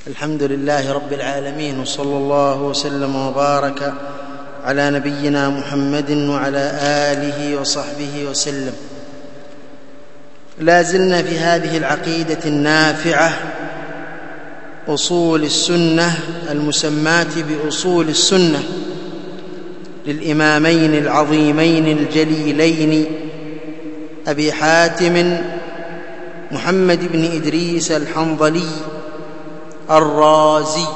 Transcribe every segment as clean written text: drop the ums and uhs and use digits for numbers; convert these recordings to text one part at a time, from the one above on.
الحمد لله رب العالمين، وصلى الله وسلم وبارك على نبينا محمد وعلى آله وصحبه وسلم. لا زلنا في هذه العقيدة النافعة أصول السنة المسماة بأصول السنة للإمامين العظيمين الجليلين أبي حاتم محمد بن إدريس الحنظلي الرازي،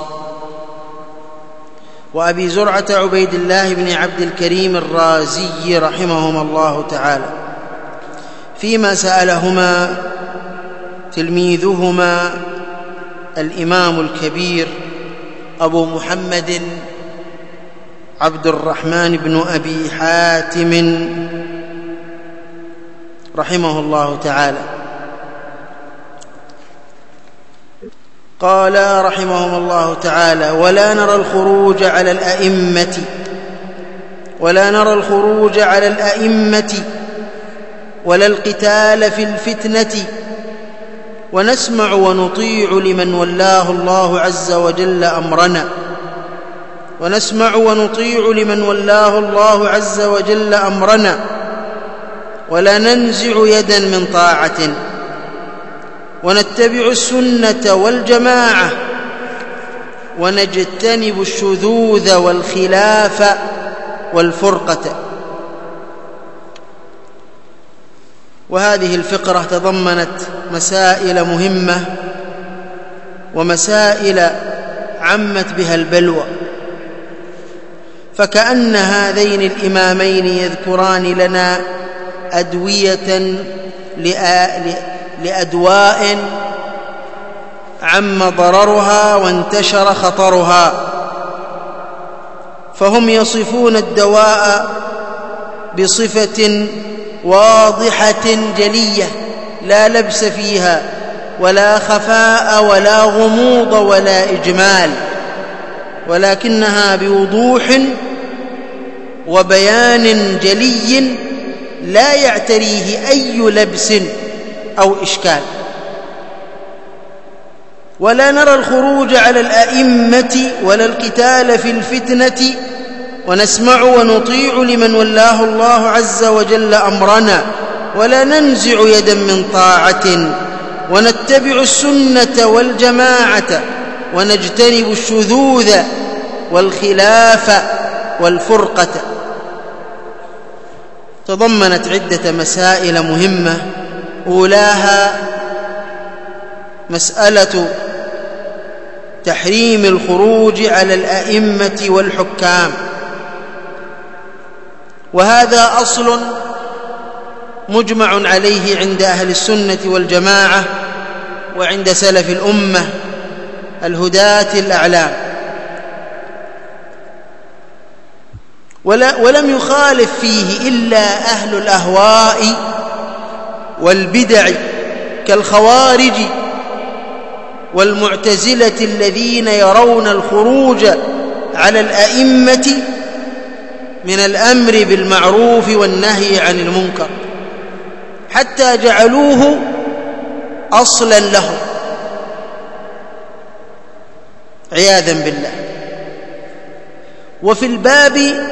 وأبي زرعة عبيد الله بن عبد الكريم الرازي رحمهما الله تعالى، فيما سألهما تلميذهما الإمام الكبير أبو محمد عبد الرحمن بن أبي حاتم رحمه الله تعالى. قال رحمهم الله تعالى: ولا نرى الخروج على الأئمة ولا القتال في الفتنة، ونسمع ونطيع لمن ولاه الله عز وجل أمرنا، ولا ننزع يدا من طاعة، ونتبع السنة والجماعة، ونجتنب الشذوذ والخلاف والفرقة. وهذه الفقرة تضمنت مسائل مهمة ومسائل عمت بها البلوى، فكأن هذين الإمامين يذكران لنا أدوية لأدواء عم ضررها وانتشر خطرها، فهم يصفون الدواء بصفة واضحة جلية لا لبس فيها ولا خفاء ولا غموض ولا إجمال، ولكنها بوضوح وبيان جلي لا يعتريه أي لبس أو إشكال. ولا نرى الخروج على الأئمة ولا القتال في الفتنة، ونسمع ونطيع لمن ولاه الله عز وجل أمرنا، ولا ننزع يدا من طاعة، ونتبع السنة والجماعة، ونجتنب الشذوذ والخلاف والفرقة. تضمنت عدة مسائل مهمة، أولاها مسألة تحريم الخروج على الأئمة والحكام، وهذا أصل مجمع عليه عند أهل السنة والجماعة وعند سلف الأمة الهداة الأعلام، ولم يخالف فيه إلا أهل الأهواء والبدع كالخوارج والمعتزلة، الذين يرون الخروج على الأئمة من الأمر بالمعروف والنهي عن المنكر، حتى جعلوه أصلا لهم عياذا بالله. وفي الباب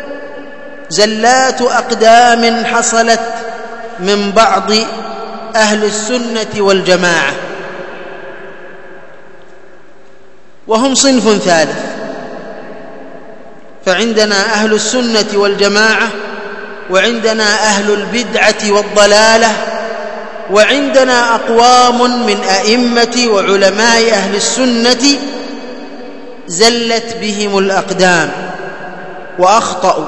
زلات أقدام حصلت من بعض أهل السنة والجماعة، وهم صنف ثالث، فعندنا أهل السنة والجماعة، وعندنا أهل البدعة والضلالة، وعندنا أقوام من أئمة وعلماء أهل السنة زلت بهم الأقدام وأخطأوا،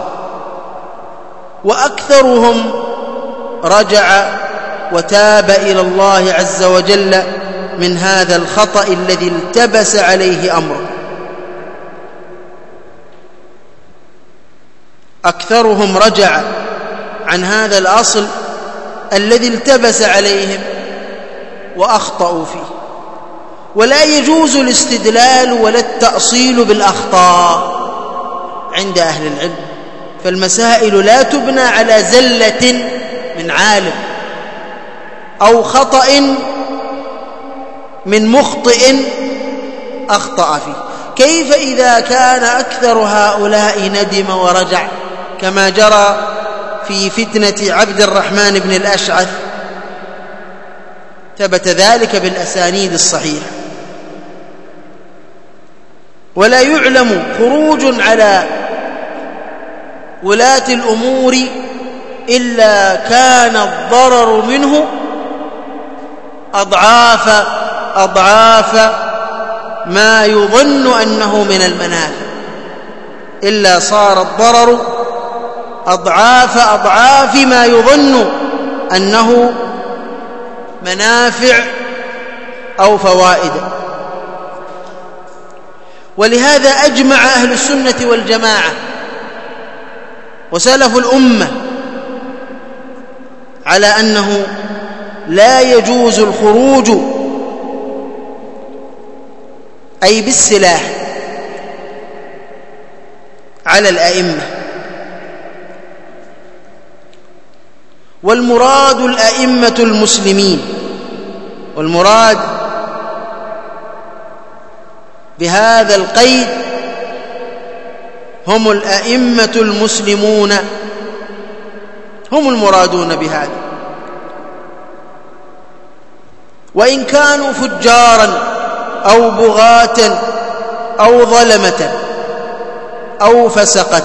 وأكثرهم رجع وتاب إلى الله عز وجل من هذا الخطأ الذي التبس عليه أمره. أكثرهم رجع عن هذا الأصل الذي التبس عليهم وأخطأوا فيه. ولا يجوز الاستدلال ولا التأصيل بالأخطاء عند أهل العلم، فالمسائل لا تبنى على زلة من عالم أو خطأ من مخطئ أخطأ فيه. كيف إذا كان أكثر هؤلاء ندم ورجع كما جرى في فتنة عبد الرحمن بن الأشعث؟ ثبت ذلك بالأسانيد الصحيحة. ولا يعلم خروج على ولاة الأمور إلا كان الضرر منه أضعاف ما يظن أنه من المنافع، إلا صار الضرر أضعاف ما يظن أنه منافع أو فوائد. ولهذا أجمع أهل السنة والجماعة وسلف الأمة على أنه لا يجوز الخروج أي بالسلاح على الأئمة، والمراد الأئمة المسلمين، والمراد بهذا القيد هم الأئمة المسلمون، هم المرادون بهذا، وإن كانوا فجارا أو بغاة أو ظلمة أو فسقة،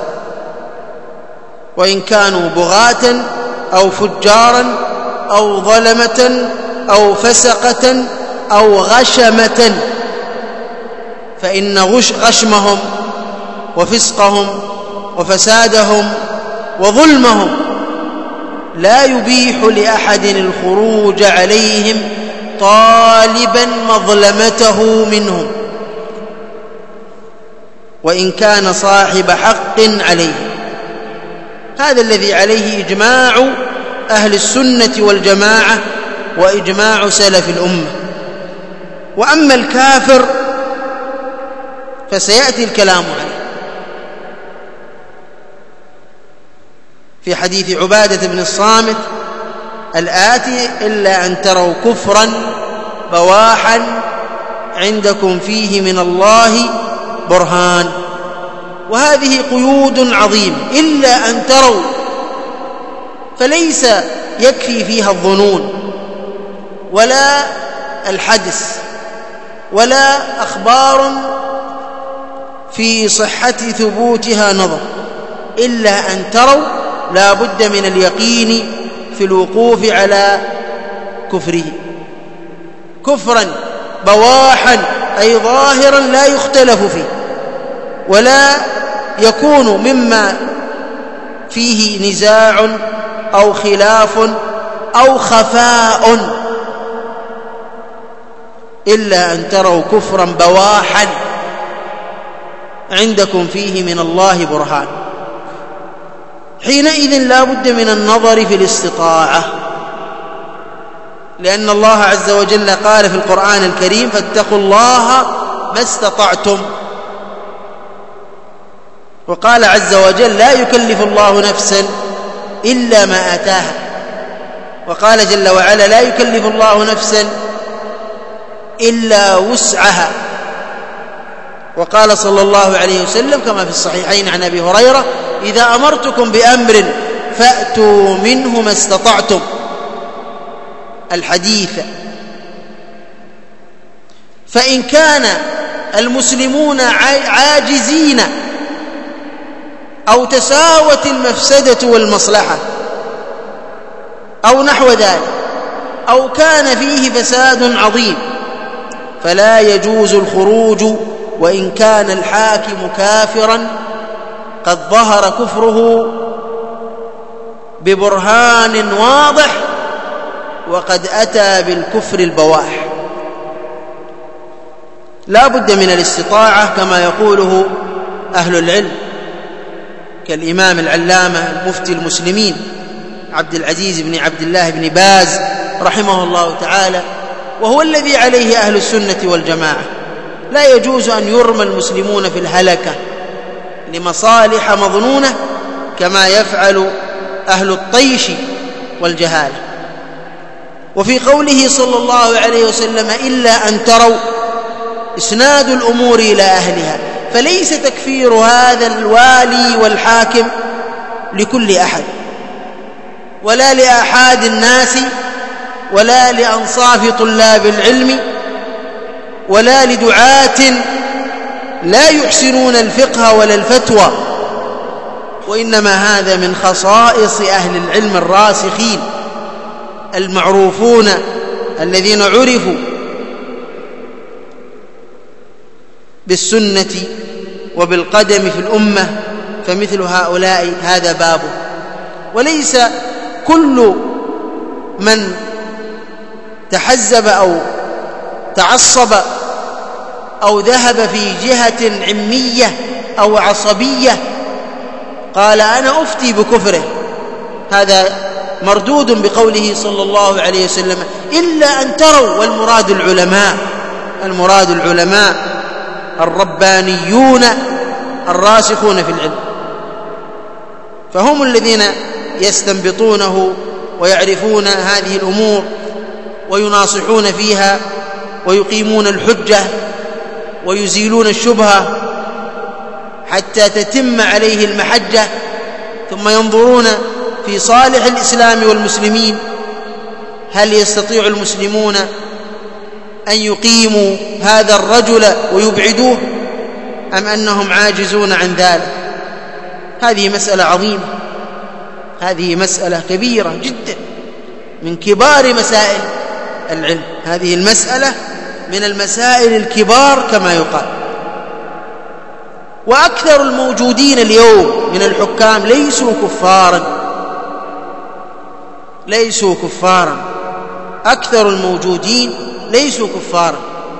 وإن كانوا بغاة أو فجارا أو ظلمة أو فسقة أو غشمة، فإن غشمهم وفسقهم وفسادهم وظلمهم لا يبيح لأحد الخروج عليهم طالبا مظلمته منهم، وإن كان صاحب حق عليه. هذا الذي عليه إجماع أهل السنة والجماعة وإجماع سلف الأمة. وأما الكافر فسيأتي الكلام عليه في حديث عبادة بن الصامت الآتي: إلا أن تروا كفرا بواحا عندكم فيه من الله برهان. وهذه قيود عظيمة، إلا أن تروا، فليس يكفي فيها الظنون ولا الحدس ولا أخبار في صحة ثبوتها نظر، إلا أن تروا، لا بد من اليقين في الوقوف على كفره، كفرا بواحا أي ظاهرا لا يختلف فيه ولا يكون مما فيه نزاع أو خلاف أو خفاء، إلا أن تروا كفرا بواحا عندكم فيه من الله برهان. حينئذ لا بد من النظر في الاستطاعة، لأن الله عز وجل قال في القرآن الكريم: فاتقوا الله ما استطعتم. وقال عز وجل: لا يكلف الله نفسا إلا ما آتاها. وقال جل وعلا: لا يكلف الله نفسا إلا وسعها. وقال صلى الله عليه وسلم كما في الصحيحين عن أبي هريرة: إذا أمرتكم بأمر فأتوا منه ما استطعتم، الحديث. فإن كان المسلمون عاجزين أو تساوت المفسدة والمصلحة أو نحو ذلك، أو كان فيه فساد عظيم، فلا يجوز الخروج وإن كان الحاكم كافرا قد ظهر كفره ببرهان واضح وقد أتى بالكفر البواح. لا بد من الاستطاعة كما يقوله أهل العلم كالإمام العلامة المفتي المسلمين عبد العزيز بن عبد الله بن باز رحمه الله تعالى، وهو الذي عليه أهل السنة والجماعة. لا يجوز أن يرمى المسلمون في الهلكة لمصالح مظنونة كما يفعل أهل الطيش والجهالة. وفي قوله صلى الله عليه وسلم: إلا أن تروا، إسناد الأمور إلى أهلها، فليس تكفير هذا الوالي والحاكم لكل أحد ولا لأحد الناس ولا لأنصاف طلاب العلم ولا لدعاة لا يحسنون الفقه ولا الفتوى، وإنما هذا من خصائص أهل العلم الراسخين المعروفون الذين عرفوا بالسنة وبالقدم في الأمة، فمثل هؤلاء هذا بابه. وليس كل من تحزب أو تعصب أو ذهب في جهة عمية أو عصبية قال أنا أفتي بكفره، هذا مردود بقوله صلى الله عليه وسلم إلا أن تروا، والمراد العلماء الربانيون الراسخون في العلم، فهم الذين يستنبطونه ويعرفون هذه الأمور ويناصحون فيها ويقيمون الحجة ويزيلون الشبهة حتى تتم عليه المحجة، ثم ينظرون في صالح الإسلام والمسلمين، هل يستطيع المسلمون أن يقيموا هذا الرجل ويبعدوه أم أنهم عاجزون عن ذلك؟ هذه مسألة عظيمة، هذه مسألة كبيرة جدا من كبار مسائل العلم، هذه المسألة من المسائل الكبار كما يقال. وأكثر الموجودين اليوم من الحكام ليسوا كفارا، أكثر الموجودين ليسوا كفارا،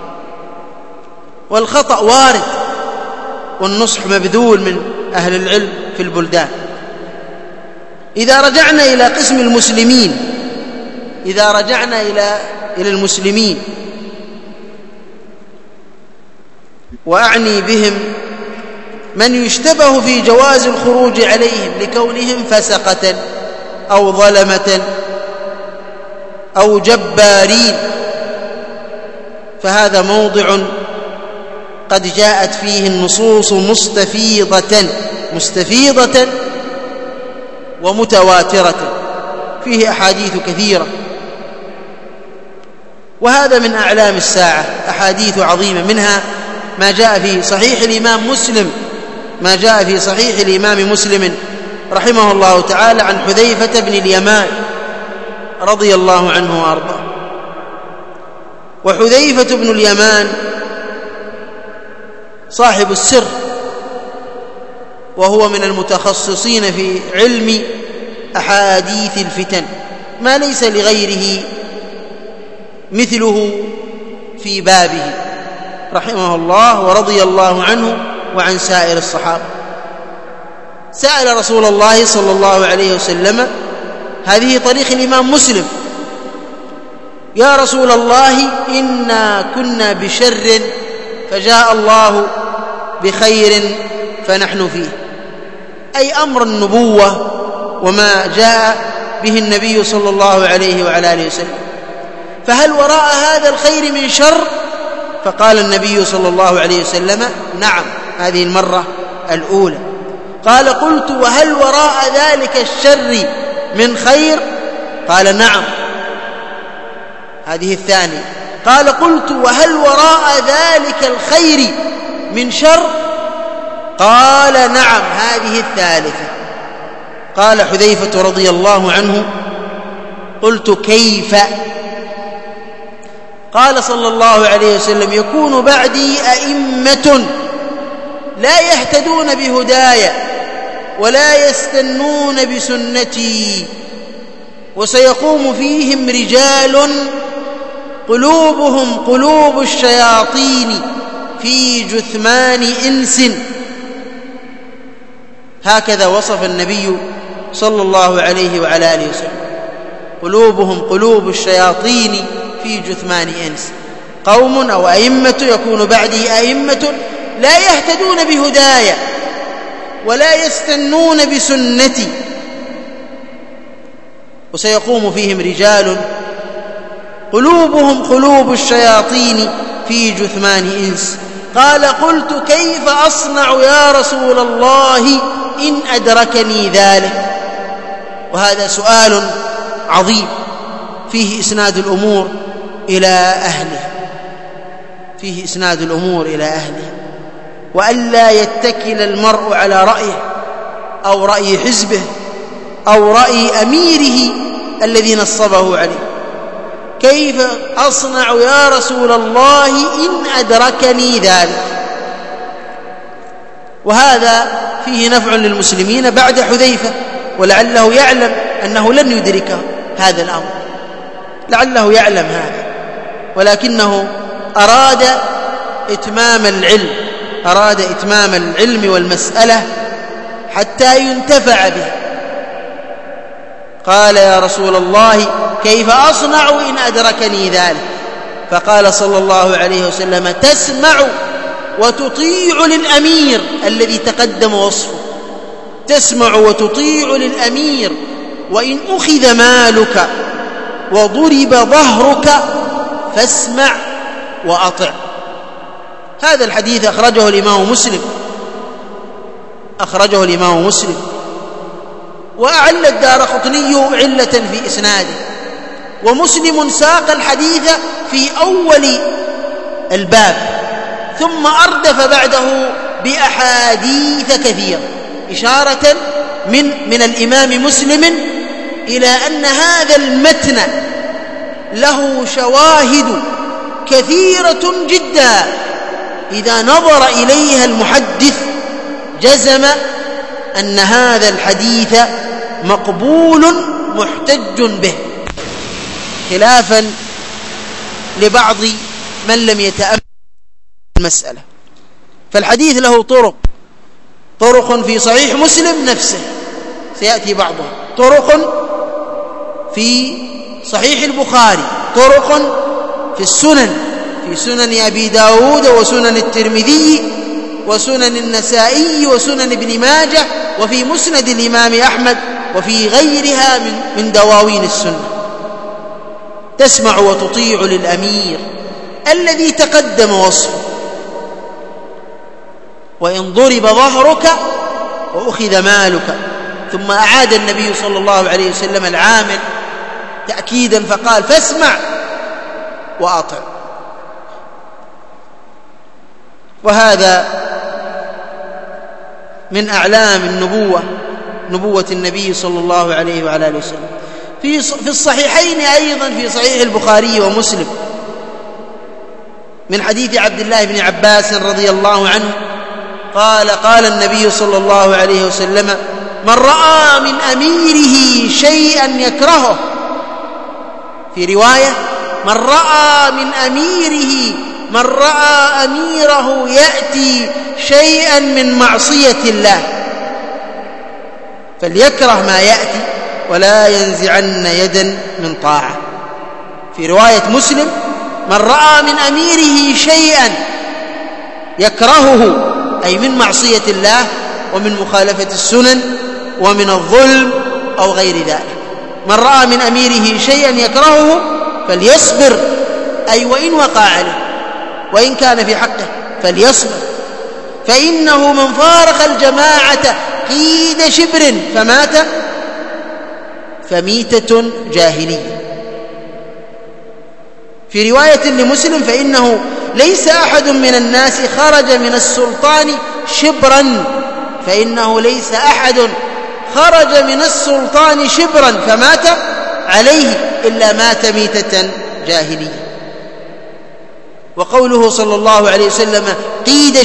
والخطأ وارد والنصح مبذول من أهل العلم في البلدان. إذا رجعنا إلى قسم المسلمين، إذا رجعنا إلى المسلمين وأعني بهم من يشتبه في جواز الخروج عليهم لكونهم فسقة أو ظلمة أو جبارين، فهذا موضع قد جاءت فيه النصوص مستفيضة ومتواترة، فيه أحاديث كثيرة، وهذا من أعلام الساعة، أحاديث عظيمة، منها ما جاء في صحيح الإمام مسلم رحمه الله تعالى عن حذيفة بن اليمان رضي الله عنه وأرضاه. وحذيفة بن اليمان صاحب السر، وهو من المتخصصين في علم أحاديث الفتن، ما ليس لغيره مثله في بابه رحمه الله ورضي الله عنه وعن سائر الصحابة. سأل رسول الله صلى الله عليه وسلم، هذه طريق الإمام مسلم: يا رسول الله إنا كنا بشر فجاء الله بخير فنحن فيه، أي أمر النبوة وما جاء به النبي صلى الله عليه وعلى آله وسلم، فهل وراء هذا الخير من شر؟ فقال النبي صلى الله عليه وسلم: نعم، هذه المرة الأولى. قال: قلت: وهل وراء ذلك الشر من خير؟ قال: نعم، هذه الثانية. قال: قلت: وهل وراء ذلك الخير من شر؟ قال: نعم، هذه الثالثة. قال حذيفة رضي الله عنه: قلت: كيف؟ قال صلى الله عليه وسلم: يكون بعدي أئمة لا يهتدون بهداي ولا يستنون بسنتي، وسيقوم فيهم رجال قلوبهم قلوب الشياطين في جثمان إنس. هكذا وصف النبي صلى الله عليه وعلى آله وسلم: قلوبهم قلوب الشياطين في جثمان إنس. قوم أو أئمة، يكون بعدي أئمة لا يهتدون بهداي ولا يستنون بسنتي، وسيقوم فيهم رجال قلوبهم قلوب الشياطين في جثمان إنس. قال قلت كيف أصنع يا رسول الله إن أدركني ذلك؟ وهذا سؤال عظيم فيه إسناد الأمور إلى أهلها، فيه إسناد الأمور إلى أهلها، وألا يتكل المرء على رأيه أو رأي حزبه أو رأي أميره الذي نصبه عليه. كيف أصنع يا رسول الله إن أدركني ذلك؟ وهذا فيه نفع للمسلمين بعد حذيفة، ولعله يعلم أنه لن يدركه هذا الأمر، لعله يعلم هذا، ولكنه أراد إتمام العلم والمسألة حتى ينتفع به. قال يا رسول الله كيف أصنع إن أدركني ذلك؟ فقال صلى الله عليه وسلم تسمع وتطيع للأمير الذي تقدم وصفه، تسمع وتطيع للأمير، وإن أخذ مالك وضرب ظهرك فاسمع وأطع. هذا الحديث أخرجه الإمام مسلم، وأعل الدارقطني علة في إسناده، ومسلم ساق الحديث في أول الباب ثم أردف بعده بأحاديث كثيرة، إشارة من الإمام مسلم إلى أن هذا المتن له شواهد كثيرة جدا إذا نظر إليها المحدث جزم أن هذا الحديث مقبول محتج به، خلافا لبعض من لم يتأمل المسألة. فالحديث له طرق في صحيح مسلم نفسه سيأتي بعضها، طرق في صحيح البخاري، طرق في السنن، في سنن أبي داود وسنن الترمذي وسنن النسائي وسنن ابن ماجه، وفي مسند الإمام أحمد، وفي غيرها من دواوين السنة. تسمع وتطيع للأمير الذي تقدم وصفه، وإن ضرب ظهرك وأخذ مالك. ثم أعاد النبي صلى الله عليه وسلم العامل تأكيدا فقال فاسمع وأطع. وهذا من أعلام نبوة النبي صلى الله عليه وعلى آله وسلم. في الصحيحين أيضا، في صحيح البخاري ومسلم، من حديث عبد الله بن عباس رضي الله عنه قال النبي صلى الله عليه وسلم من رأى من أميره شيئا يكرهه، في رواية من رأى أميره يأتي شيئا من معصية الله فليكره ما يأتي ولا ينزعن يدا من طاعة. في رواية مسلم من رأى من أميره شيئا يكرهه، أي من معصية الله ومن مخالفة السنن ومن الظلم أو غير ذلك. من رأى من أميره شيئا يكرهه فليصبر، أي وإن وقع عليه وإن كان في حقه فليصبر، فإنه من فارق الجماعة قيد شبر فمات فميتة جاهلية. في رواية لمسلم فإنه ليس أحد من الناس خرج من السلطان شبرا، فإنه ليس أحد خرج من السلطان شبرا فمات عليه إلا مات ميتة جاهلية. وقوله صلى الله عليه وسلم قيد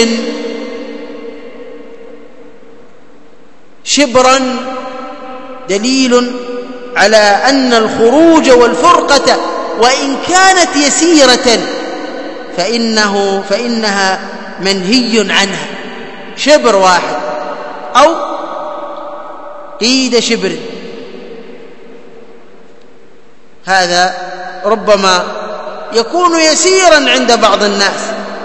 شبرا دليل على أن الخروج والفرقة وإن كانت يسيرة فإنها منهي عنها، شبر واحد أو قيد شبر، هذا ربما يكون يسيرا عند بعض الناس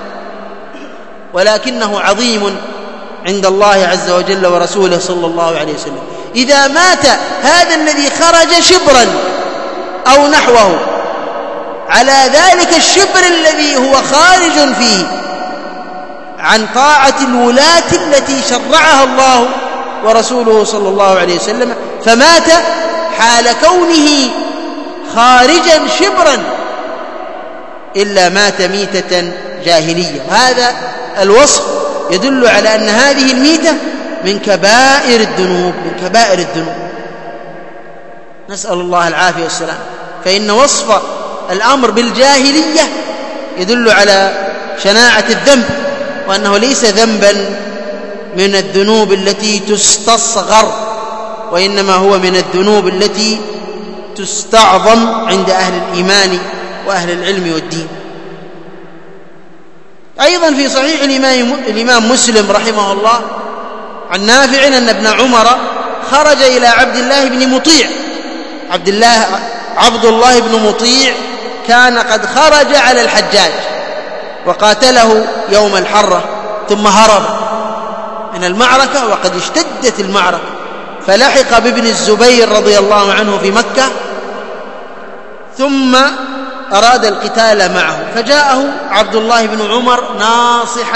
ولكنه عظيم عند الله عز وجل ورسوله صلى الله عليه وسلم. إذا مات هذا الذي خرج شبرا أو نحوه على ذلك الشبر الذي هو خارج فيه عن طاعة الولاة التي شرعها الله ورسوله صلى الله عليه وسلم، فمات حال كونه خارجا شبرا إلا مات ميتة جاهلية. وهذا الوصف يدل على أن هذه الميتة من كبائر الذنوب، من كبائر الذنوب، نسأل الله العافية والسلام. فإن وصف الأمر بالجاهلية يدل على شناعة الذنب، وأنه ليس ذنبا من الذنوب التي تستصغر، وإنما هو من الذنوب التي تستعظم عند أهل الإيمان وأهل العلم والدين. أيضا في صحيح الإمام مسلم رحمه الله عن نافع أن ابن عمر خرج إلى عبد الله بن مطيع. عبد الله بن مطيع كان قد خرج على الحجاج وقاتله يوم الحرة، ثم هرب من المعركة وقد اشتدت المعركة، فلحق بابن الزبير رضي الله عنه في مكة، ثم أراد القتال معه، فجاءه عبد الله بن عمر ناصحا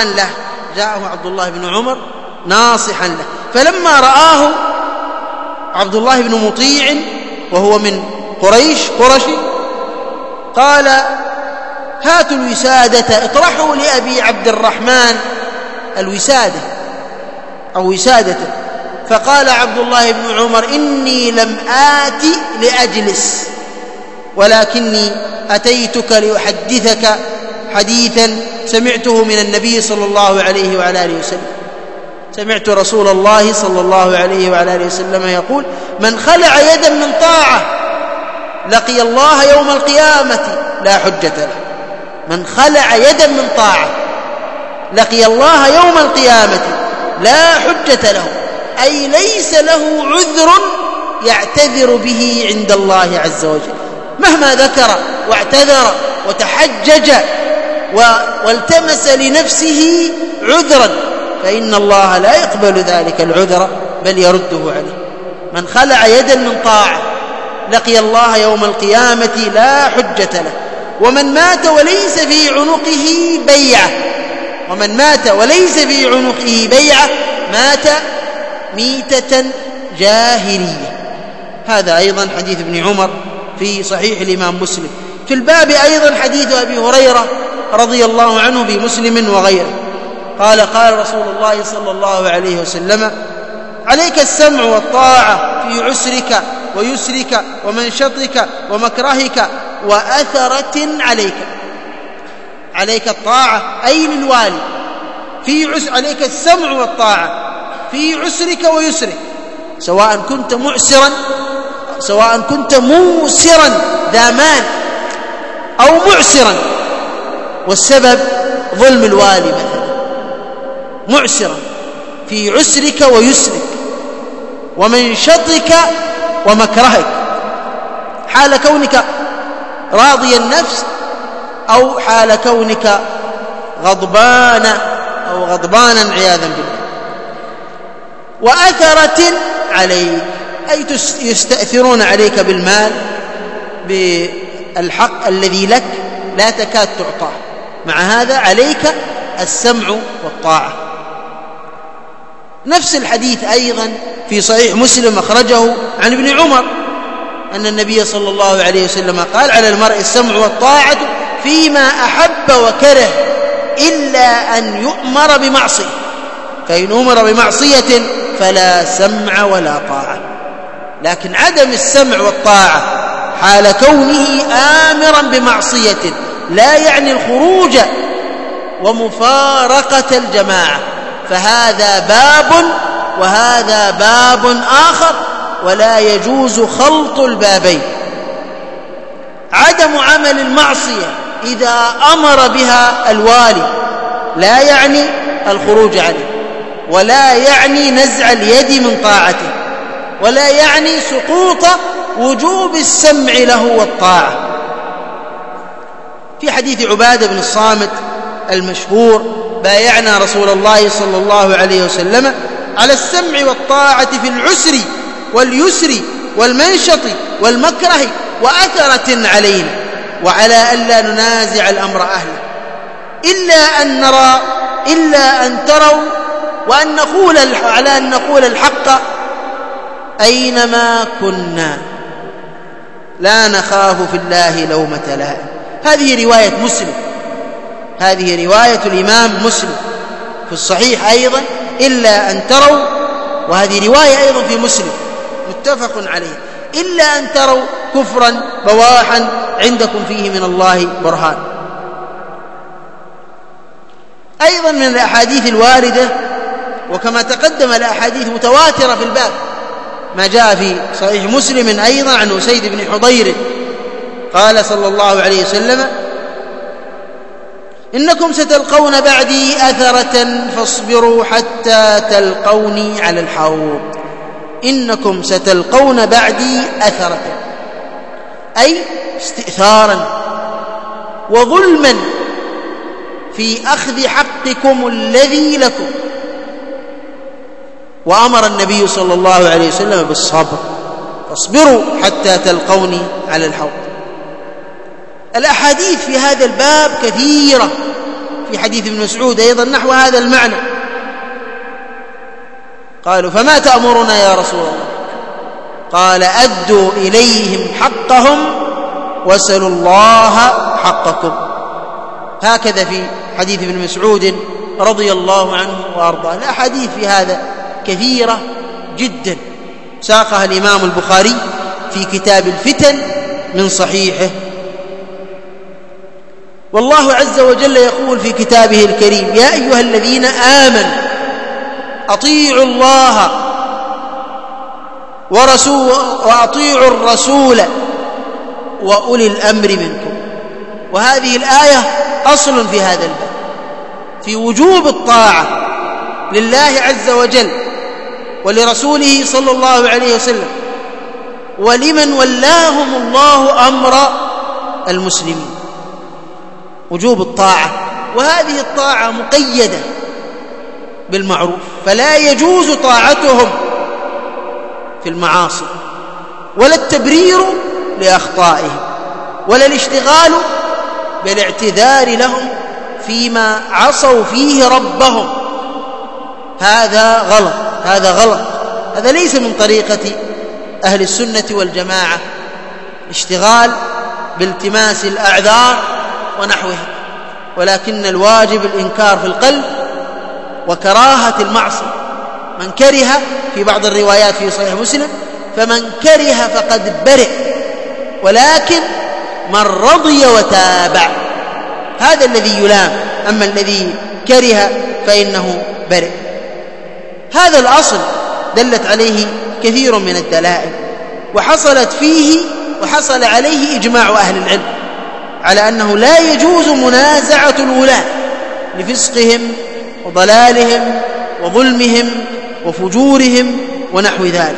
له، فلما رآه عبد الله بن مطيع وهو من قرشي قال: هاتوا الوسادة، اطرحوا لأبي عبد الرحمن الوسادة أو وسادته. فقال عبد الله بن عمر: إني لم آت لأجلس، ولكني أتيتك لأحدثك حديثا سمعته من النبي صلى الله عليه وعلى آله وسلم. سمعت رسول الله صلى الله عليه وعلى آله وسلم يقول: من خلع يدا من طاعة لقي الله يوم القيامة لا حجة له. من خلع يدا من طاعة لقي الله يوم القيامة لا حجة له، أي ليس له عذر يعتذر به عند الله عز وجل، مهما ذكر واعتذر وتحجج والتمس لنفسه عذرا فإن الله لا يقبل ذلك العذر بل يرده عليه. من خلع يدا من طاعة لقي الله يوم القيامة لا حجة له. ومن مات وليس في عنقه بيعة مات ميتة جاهلية. هذا أيضا حديث ابن عمر في صحيح الإمام مسلم. في الباب أيضا حديث أبي هريرة رضي الله عنه بمسلم وغيره قال: قال رسول الله صلى الله عليه وسلم: عليك السمع والطاعة في عسرك ويسرك ومنشطك ومكرهك وأثرة عليك الطاعة أي للوالي، عليك السمع والطاعة في عسرك ويسرك، سواء كنت موسرا ذا مال أو معسرا، والسبب ظلم الوالي مثلا. معسرا في عسرك ويسرك ومنشطك ومكرهك، حال كونك راضي النفس أو حال كونك غضبانا عياذا بالله. وأثرة عليك أي يستأثرون عليك بالمال، بالحق الذي لك لا تكاد تعطاه، مع هذا عليك السمع والطاعة. نفس الحديث أيضا في صحيح مسلم أخرجه عن ابن عمر أن النبي صلى الله عليه وسلم قال: على المرء السمع والطاعة فيما أحب وكره إلا أن يؤمر بمعصية، فإن أمر بمعصية فلا سمع ولا طاعة. لكن عدم السمع والطاعة حال كونه آمرا بمعصية لا يعني الخروج ومفارقة الجماعة، فهذا باب وهذا باب آخر، ولا يجوز خلط البابين. عدم عمل المعصية إذا أمر بها الوالي لا يعني الخروج عنه، ولا يعني نزع اليد من طاعته، ولا يعني سقوط وجوب السمع له والطاعة. في حديث عبادة بن الصامت المشهور: بايعنا رسول الله صلى الله عليه وسلم على السمع والطاعة في العسر واليسر والمنشط والمكره وأثرة علينا. وعلى ألا ننازع الأمر أهله إلا أن تروا وأن نقول على أن نقول الحق أينما كنا لا نخاف في الله لومة لائم. هذه رواية مسلم، هذه رواية الإمام مسلم في الصحيح أيضا، إلا أن تروا، وهذه رواية أيضا في مسلم متفق عليه، إلا أن تروا كفرا بواحا عندكم فيه من الله برهان. أيضا من الأحاديث الواردة، وكما تقدم الأحاديث متواترة في الباب، ما جاء في صحيح مسلم أيضا عن أسيد بن حضير قال صلى الله عليه وسلم: إنكم ستلقون بعدي أثرة فاصبروا حتى تلقوني على الحوض. إنكم ستلقون بعدي أثرة، أي استئثارا وظلما في أخذ حقكم الذي لكم. وأمر النبي صلى الله عليه وسلم بالصبر، فاصبروا حتى تلقوني على الحوض. الأحاديث في هذا الباب كثيرة، في حديث ابن مسعود أيضا نحو هذا المعنى. قالوا: فما تأمرنا يا رسول الله؟ قال: أدوا إليهم حقهم واسألوا الله حقكم. هكذا في حديث ابن مسعود رضي الله عنه وأرضاه. الأحاديث في هذا كثيرة جدا، ساقها الإمام البخاري في كتاب الفتن من صحيحه. والله عز وجل يقول في كتابه الكريم: يا أيها الذين آمنوا أطيعوا الله وأطيعوا الرسول وأولي الأمر منكم. وهذه الآية أصل في هذا الباب، في وجوب الطاعة لله عز وجل ولرسوله صلى الله عليه وسلم ولمن ولاهم الله أمر المسلمين. وجوب الطاعة، وهذه الطاعة مقيدة بالمعروف، فلا يجوز طاعتهم في المعاصي، ولا التبرير لأخطائهم، ولا الاشتغال بالاعتذار لهم فيما عصوا فيه ربهم. هذا غلط، هذا غلط، هذا ليس من طريقة أهل السنة والجماعة، الاشتغال بالتماس الأعذار ونحوها. ولكن الواجب الإنكار في القلب وكراهة المعصية. من كره، في بعض الروايات في صحيح مسلم: فمن كره فقد برئ، ولكن من رضي وتابع، هذا الذي يلام. أما الذي كره فإنه برئ. هذا الأصل دلت عليه كثير من الدلائل، وحصلت فيه وحصل عليه إجماع أهل العلم على أنه لا يجوز منازعة الولاة لفسقهم وضلالهم وظلمهم وفجورهم ونحو ذلك،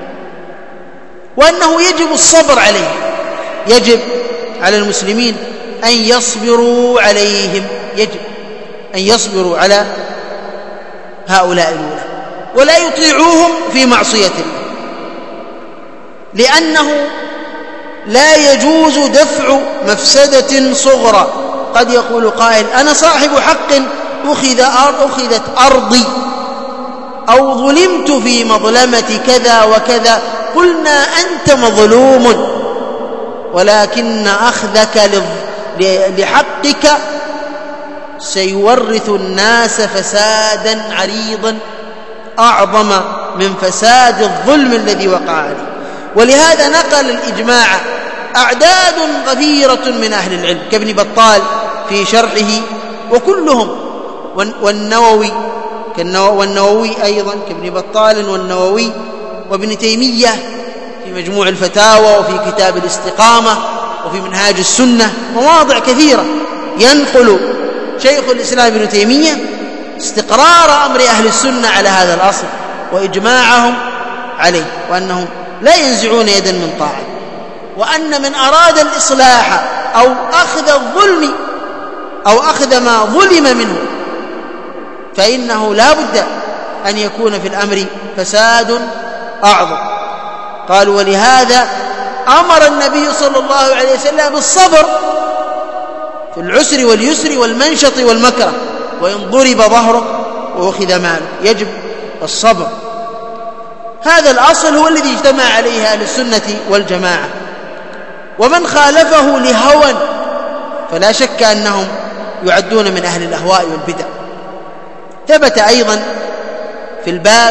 وأنه يجب الصبر عليهم. يجب على المسلمين أن يصبروا عليهم، يجب أن يصبروا على هؤلاء الولاة ولا يطيعوهم في معصية الله، لأنه لا يجوز دفع مفسدة صغرى. قد يقول قائل: أنا صاحب حق أخذت أرضي، أو ظلمت في مظلمة كذا وكذا. قلنا: أنت مظلوم، ولكن أخذك لحقك سيورث الناس فسادا عريضا أعظم من فساد الظلم الذي وقع عليه. ولهذا نقل الإجماع أعداد غفيرة من أهل العلم كابن بطال في شرحه، وكلهم، والنووي أيضا كابن بطال والنووي، وابن تيمية في مجموع الفتاوى، وفي كتاب الاستقامة، وفي منهاج السنة، مواضع كثيرة ينقل شيخ الإسلام ابن تيمية استقرار أمر أهل السنة على هذا الأصل وإجماعهم عليه، وأنهم لا ينزعون يدا من طاعة، وأن من أراد الإصلاح أو أخذ الظلم أو أخذ ما ظلم منه فإنه لا بد أن يكون في الأمر فساد أعظم. قالوا: ولهذا أمر النبي صلى الله عليه وسلم بالصبر في العسر واليسر والمنشط والمكره، وإن ضرب ظهره وأخذ ماله يجب الصبر. هذا الأصل هو الذي اجتمع عليه أهل السنة والجماعة، ومن خالفه لهوى فلا شك أنهم يعدون من أهل الأهواء والبدع. ثبت أيضا في الباب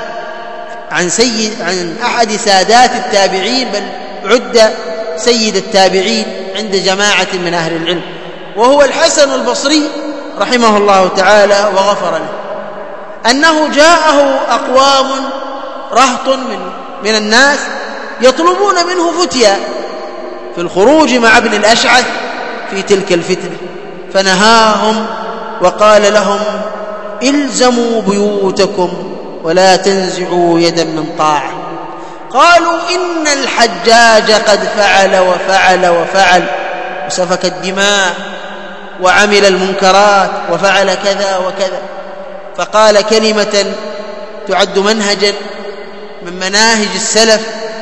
عن أحد سادات التابعين، بل عد سيد التابعين عند جماعة من أهل العلم، وهو الحسن البصري رحمه الله تعالى وغفر له، أنه جاءه أقوام رهط من الناس يطلبون منه فتيا في الخروج مع ابن الأشعث في تلك الفتنة، فنهاهم وقال لهم: الزموا بيوتكم ولا تنزعوا يدا من طاعة. قالوا: إن الحجاج قد فعل وفعل وفعل وسفك الدماء وعمل المنكرات وفعل كذا وكذا. فقال كلمة تعد منهجا من مناهج السلف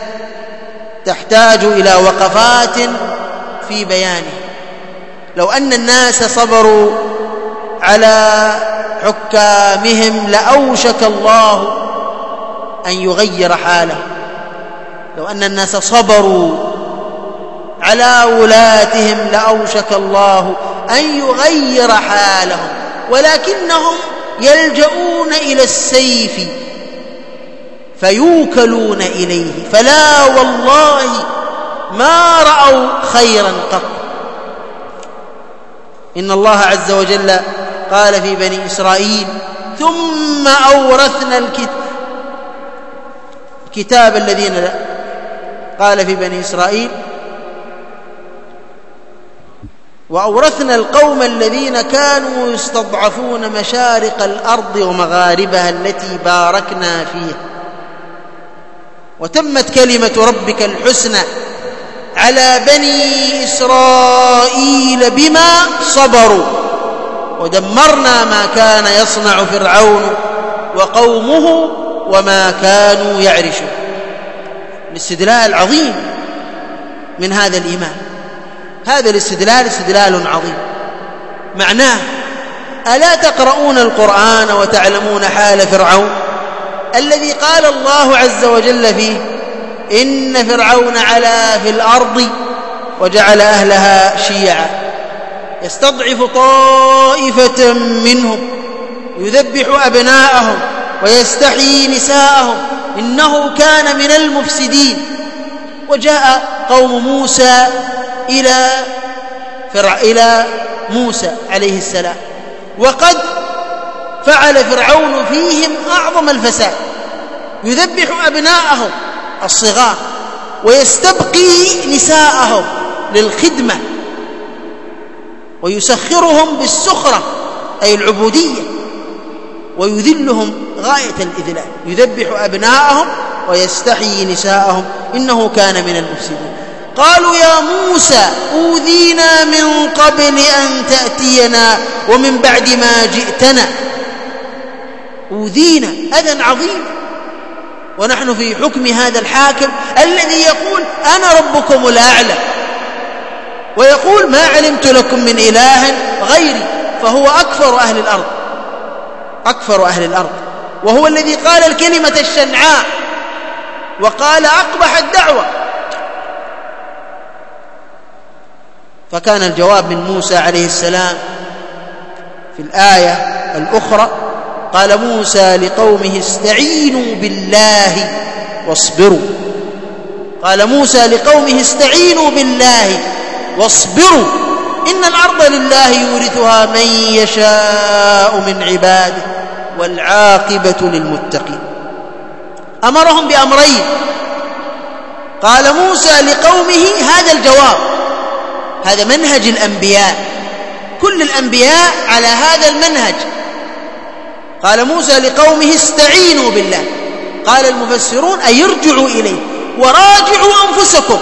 تحتاج إلى وقفات في بيانه: لو أن الناس صبروا على حكامهم لأوشك الله أن يغير حالهم. لو أن الناس صبروا على ولاتهم لأوشك الله أن يغير حالهم، ولكنهم يلجؤون إلى السيف فيوكلون إليه، فلا والله ما رأوا خيرا قط. إن الله عز وجل قال في بني إسرائيل: ثم أورثنا الكتاب الذين قال في بني إسرائيل: وأورثنا القوم الذين كانوا يستضعفون مشارق الأرض ومغاربها التي باركنا فيها وتمت كلمة ربك الحسنى على بني إسرائيل بما صبروا ودمرنا ما كان يصنع فرعون وقومه وما كانوا يعرشون. الاستدلال عظيم من هذا الإمام. هذا الاستدلال استدلال عظيم، معناه: ألا تقرؤون القرآن وتعلمون حال فرعون الذي قال الله عز وجل فيه: إن فرعون علا في الأرض وجعل أهلها شيعا يستضعف طائفة منهم يذبح أبناءهم ويستحيي نساءهم إنه كان من المفسدين. وجاء قوم موسى إلى موسى عليه السلام، وقد فعل فرعون فيهم أعظم الفساد، يذبح أبناءهم الصغار ويستبقي نساءهم للخدمة ويسخرهم بالسخرة أي العبودية ويذلهم غاية الإذلال، يذبح أبناءهم ويستحيي نساءهم إنه كان من المفسدين. قالوا: يا موسى أوذينا من قبل أن تأتينا ومن بعد ما جئتنا. أوذينا أذى عظيم، ونحن في حكم هذا الحاكم الذي يقول: أنا ربكم الأعلى، ويقول: ما علمت لكم من إله غيري، فهو أكفر أهل الأرض، أكفر أهل الأرض، وهو الذي قال الكلمة الشنعاء وقال أقبح الدعوة. فكان الجواب من موسى عليه السلام في الآية الأخرى: قال موسى لقومه استعينوا بالله واصبروا. قال موسى لقومه استعينوا بالله واصبروا إن الأرض لله يورثها من يشاء من عباده والعاقبة للمتقين. أمرهم بأمرين. قال موسى لقومه، هذا الجواب، هذا منهج الأنبياء، كل الأنبياء على هذا المنهج. قال موسى لقومه استعينوا بالله، قال المفسرون أي ارجعوا إليه وراجعوا أنفسكم،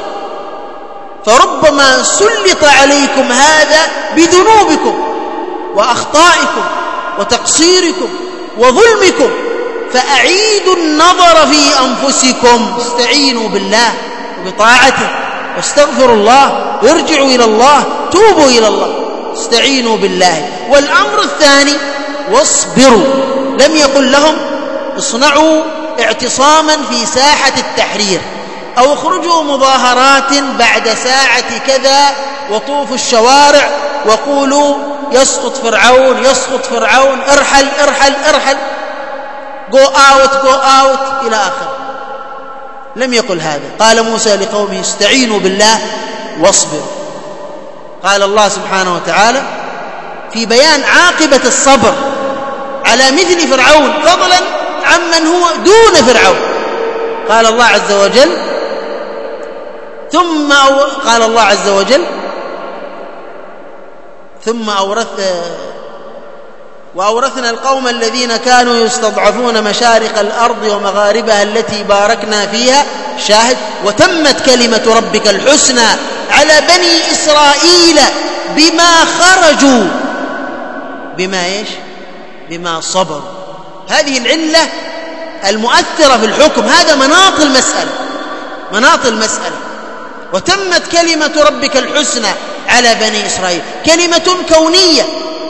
فربما سلط عليكم هذا بذنوبكم وأخطائكم وتقصيركم وظلمكم، فأعيدوا النظر في أنفسكم، استعينوا بالله وبطاعته، واستغفروا الله، ارجعوا إلى الله، توبوا إلى الله، استعينوا بالله. والأمر الثاني واصبروا، لم يقل لهم اصنعوا اعتصاما في ساحة التحرير أو اخرجوا مظاهرات بعد ساعة كذا وطوفوا الشوارع وقولوا يسقط فرعون يسقط فرعون، ارحل ارحل ارحل، go out إلى آخر. لم يقل هذا. قال موسى لقومه استعينوا بالله واصبروا. قال الله سبحانه وتعالى في بيان عاقبة الصبر على مثل فرعون فضلا عمن هو دون فرعون، قال الله عز وجل ثم وأورثنا القوم الذين كانوا يستضعفون مشارق الأرض ومغاربها التي باركنا فيها، شاهد، وتمت كلمة ربك الحسنى على بني إسرائيل بما خرجوا، بما إيش؟ بما صبروا. هذه العلة المؤثرة في الحكم، هذا مناط المسألة. وتمت كلمة ربك الحسنى على بني إسرائيل، كلمة كونية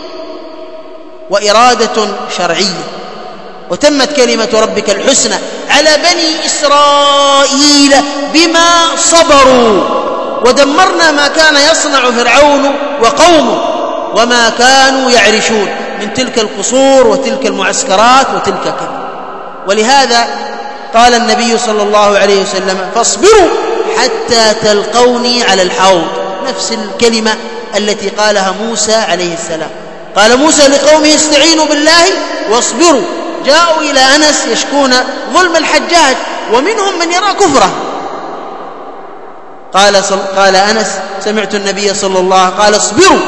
وإرادة شرعية. وتمت كلمة ربك الحسنى على بني إسرائيل بما صبروا، ودمرنا ما كان يصنع فرعون وقومه وما كانوا يعرشون من تلك القصور وتلك المعسكرات وتلك كذا. ولهذا قال النبي صلى الله عليه وسلم فاصبروا حتى تلقوني على الحوض، نفس الكلمة التي قالها موسى عليه السلام. قال موسى لقومه استعينوا بالله واصبروا. جاءوا إلى أنس يشكون ظلم الحجاج ومنهم من يرى كفره. قال أنس سمعت النبي صلى الله عليه وسلم قال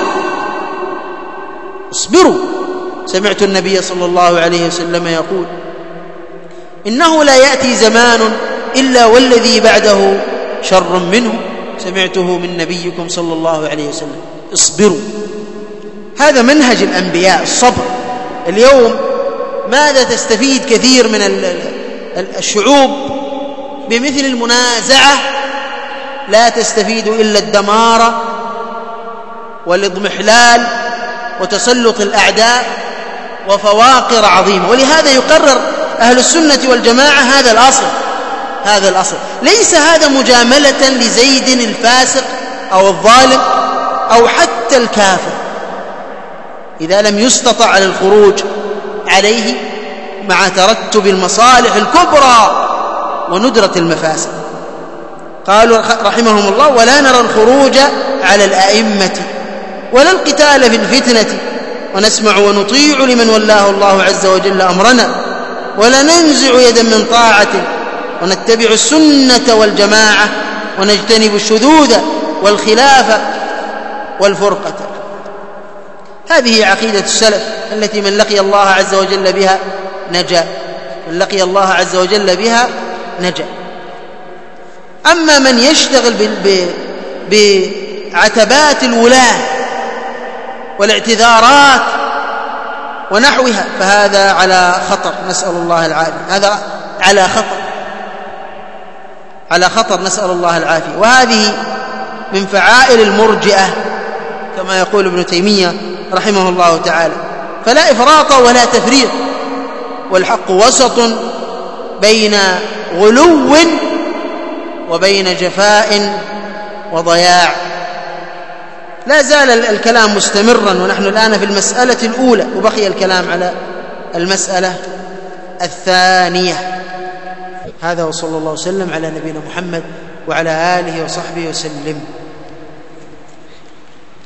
اصبروا. سمعت النبي صلى الله عليه وسلم يقول إنه لا يأتي زمان إلا والذي بعده شر منه. سمعته من نبيكم صلى الله عليه وسلم. اصبروا، هذا منهج الأنبياء، الصبر. اليوم ماذا تستفيد كثير من الشعوب بمثل المنازعة؟ لا تستفيد إلا الدمار والاضمحلال وتسلط الأعداء وفواقر عظيمة. ولهذا يقرر أهل السنة والجماعة هذا الأصل. ليس هذا مجاملة لزيد الفاسق أو الظالم أو حتى الكافر إذا لم يستطع على الخروج عليه مع ترتب المصالح الكبرى وندرة المفاسد. قالوا رحمهم الله ولا نرى الخروج على الأئمة ولا القتال في الفتنة، ونسمع ونطيع لمن ولاه الله عز وجل أمرنا، ولا ننزع يدا من طاعة، ونتبع السنة والجماعة، ونجتنب الشذوذ والخلاف والفرقة. هذه عقيدة السلف التي من لقي الله عز وجل بها نجا، من لقي الله عز وجل بها نجا. أما من يشتغل بعتبات الولاة والاعتذارات ونحوها فهذا على خطر، نسأل الله العافية. هذا على خطر نسأل الله العافية. وهذه من فعائل المرجئة كما يقول ابن تيمية رحمه الله تعالى. فلا إفراط ولا تفريط، والحق وسط بين غلو وبين جفاء وضياع. لا زال الكلام مستمرا ونحن الآن في المسألة الأولى، وبقي الكلام على المسألة الثانية. هذا وصلى الله وسلم على نبينا محمد وعلى آله وصحبه وسلم.